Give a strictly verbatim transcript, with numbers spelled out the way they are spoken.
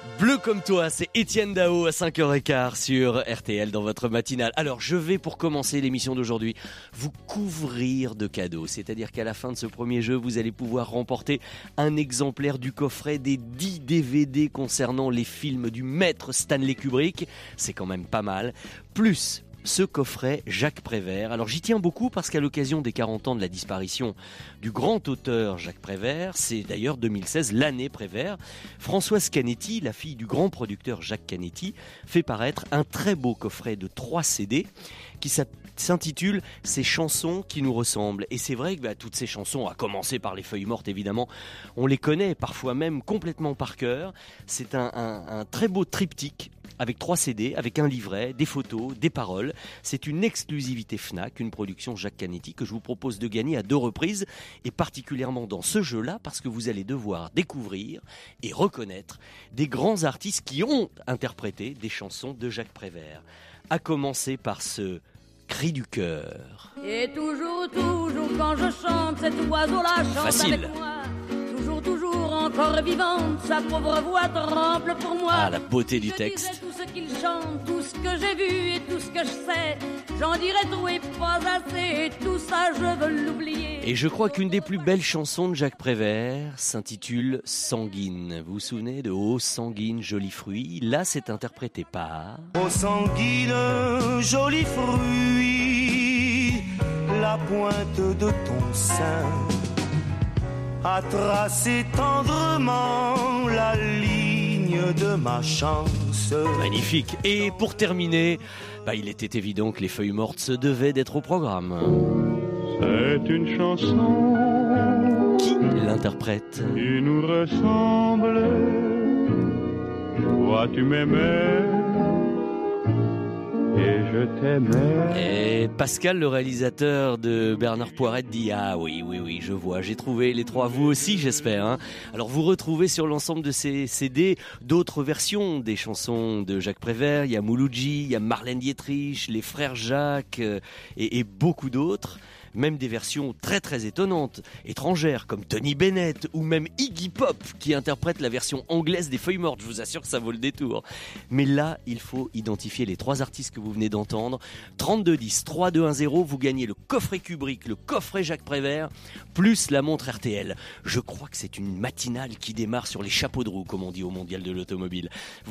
Bleu comme toi, c'est Étienne Dao à cinq heures quinze sur R T L dans votre matinale. Alors je vais pour commencer l'émission d'aujourd'hui vous couvrir de cadeaux. C'est-à-dire qu'à la fin de ce premier jeu, vous allez pouvoir remporter un exemplaire du coffret des dix D V D concernant les films du maître Stanley Kubrick. C'est quand même pas mal. Plus ce coffret Jacques Prévert. Alors j'y tiens beaucoup parce qu'à l'occasion des quarante ans de la disparition du grand auteur Jacques Prévert, c'est d'ailleurs deux mille seize l'année Prévert, Françoise Canetti, la fille du grand producteur Jacques Canetti, fait paraître un très beau coffret de trois C D qui s'intitule « Ces chansons qui nous ressemblent ». Et c'est vrai que bah, toutes ces chansons, à commencer par les feuilles mortes évidemment, on les connaît parfois même complètement par cœur. C'est un, un, un très beau triptyque avec trois C D, avec un livret, des photos, des paroles. C'est une exclusivité Fnac, une production Jacques Canetti que je vous propose de gagner à deux reprises, et particulièrement dans ce jeu-là, parce que vous allez devoir découvrir et reconnaître des grands artistes qui ont interprété des chansons de Jacques Prévert. À commencer par ce cri du cœur. Et toujours, toujours, quand je chante, cet oiseau-là chante Facile. Avec moi. Toujours, toujours, encore vivante, sa pauvre voix tremble pour moi. Ah, la beauté du je texte. dirai tout ce qu'il chante, tout ce que j'ai vu et tout ce que je sais. J'en dirai trop et pas assez, tout ça je veux l'oublier. Et je crois qu'une des plus belles chansons de Jacques Prévert s'intitule Sanguine. Vous vous souvenez de Oh Sanguine, joli fruit? Là, c'est interprété par... Oh sanguine, joli fruit, la pointe de ton sein a tracé tendrement la ligne de ma chance. Magnifique. Et pour terminer, bah, il était évident que les feuilles mortes se devaient d'être au programme. C'est une chanson Qui l'interprète? qui nous ressemble. Toi tu m'aimais et je t'aimais. Et Pascal, le réalisateur de Bernard Poirette, dit « Ah oui, oui, oui, je vois, j'ai trouvé les trois, vous aussi j'espère. Hein » Alors vous retrouvez sur l'ensemble de ces C D d'autres versions des chansons de Jacques Prévert. Il y a Mouloudji, il y a Marlène Dietrich, les frères Jacques euh, et, et beaucoup d'autres. Même des versions très très étonnantes, étrangères, comme Tony Bennett ou même Iggy Pop qui interprète la version anglaise des Feuilles Mortes. Je vous assure que ça vaut le détour. Mais là, il faut identifier les trois artistes que vous venez d'entendre. trente-deux dix, trois deux un zéro, vous gagnez le coffret Kubrick, le coffret Jacques Prévert, plus la montre R T L. Je crois que c'est une matinale qui démarre sur les chapeaux de roue, comme on dit au Mondial de l'Automobile.